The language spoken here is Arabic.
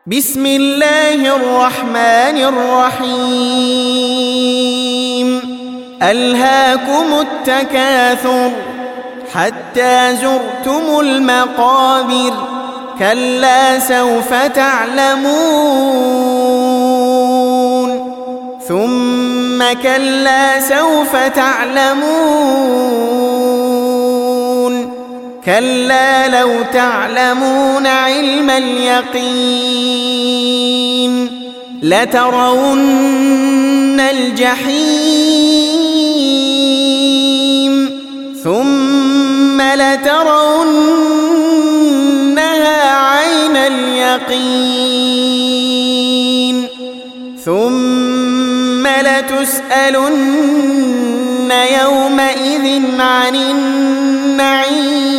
بسم الله الرحمن الرحيم ألهاكم التكاثر حتى زرتم المقابر كلا سوف تعلمون ثم كلا سوف تعلمون كلا لو تعلمون علم اليقين لترون الجحيم ثم لترونها عين اليقين ثم لتسألن يومئذ عن النعيم